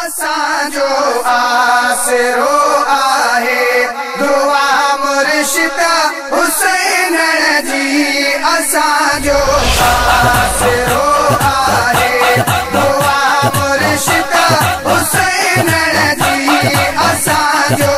असांजो आसरो आहे दुआ मुर्शिद हुसैन जी। असांजो आसरो आहे दुआ मुर्शिद हुसैन जी। असांजो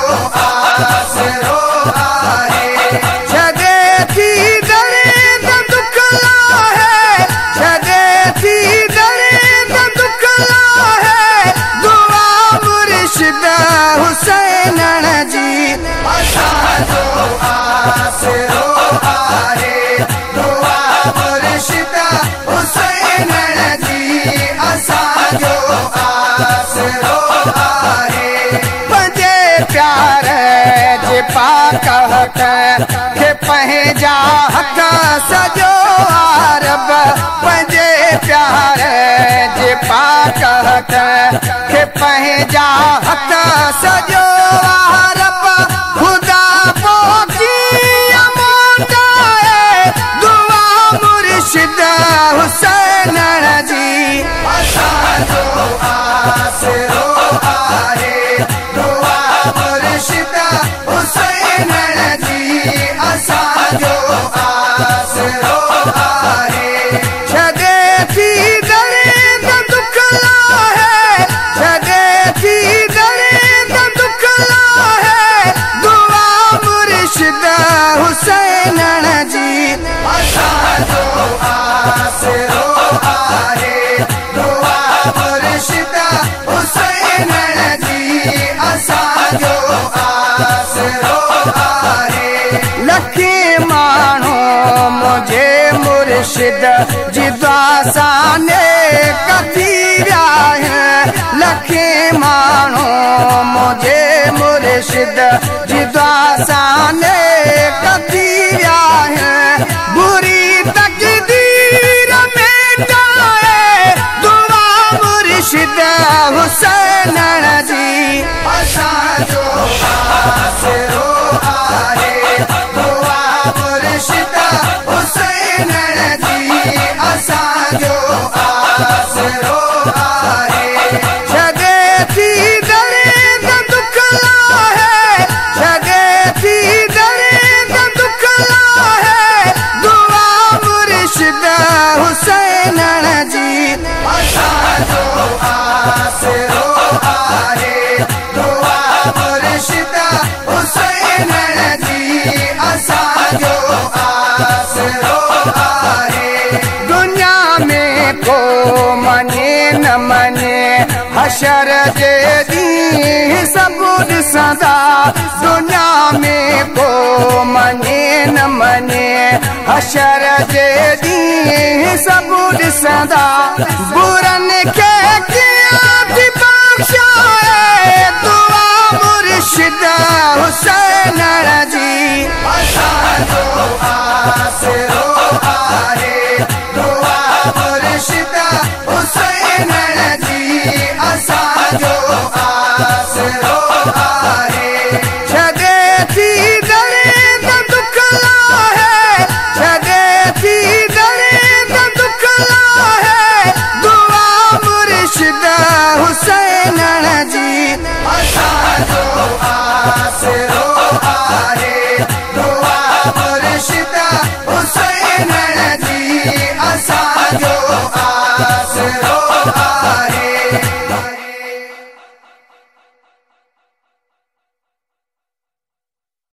आसरो आहे जॾहिं थी दर्द दुख लाहे, जॾहिं थी दर्द दुख लाहे दुआ मुर्शिद हुसैन जी। असांजो आसरो आहे दुआ मुर्शिद हुसैन जी। असांजो आसरो आहे पंहिंजे प्यार जे पाक हक़ खे पंहिंजा हक़ सॼो आरब। पंहिंजे प्यार जे पाक हक़ खे पंहिंजा हक़ सॼो आरब। ख़ुदा पोइ कीअं मोटाए दुआ मुर्शिद हुसैन जी। असांजो आसरो आहे दुआ मुर्शिद हुसैन जी। असांजो आसरो आहे जॾहिं थी दर्द दुख लाहे, जॾहिं थी दर्द दुख लाहे दुआ मुर्शिद हुसैन जी। असांजो आसरो आहे दुआ मुर्शिद हुसैन जी। असांजो आसरो आहे लखे माण्हू मुंहिंजे मुर्शिद जी दुआ सां नेक थी विया आहिनि। लखे माण्हू मुंहिंजे मुर्शिद जी दुआ सां नेक थी विया आहिनि। बुरी तक़दीर मिटाए दुआ मुर्शिद हुसैन जी। असांजो आसरो आहे दुआ मुर्शिद हुसैन जी। असांजो आसरो आहे जॾहिं थी दर्द दुख लाहे, जॾहिं थी दर्द दुख लाहे दुआ मुर्शिद हुसैन जी। असांजो आसरो आहे दुआ मुर्शिद हुसैन जी। असांजो आसरो आहे दुनिया में को मने न मने हशर जे ॾींहुं सभु ॾिसंदा। दुनिया में को मने न मने हशर जे ॾींहुं सभु ॾिसंदा। बुरनि खे कीअं थी बख़्शाए दुआ मुर्शिद हुसैन जी। असांजो आसरो आहे दुआ मुर्शिद हुसैन जी। असांजो आसरो आहे जॾहिं थी दर्द दुख लाहे, जॾहिं थी दर्द दुख लाहे दुआ मुर्शिद हुसैन